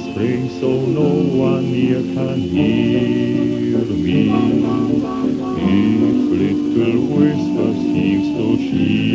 spring so no one near can hear me. Each little whisper seems to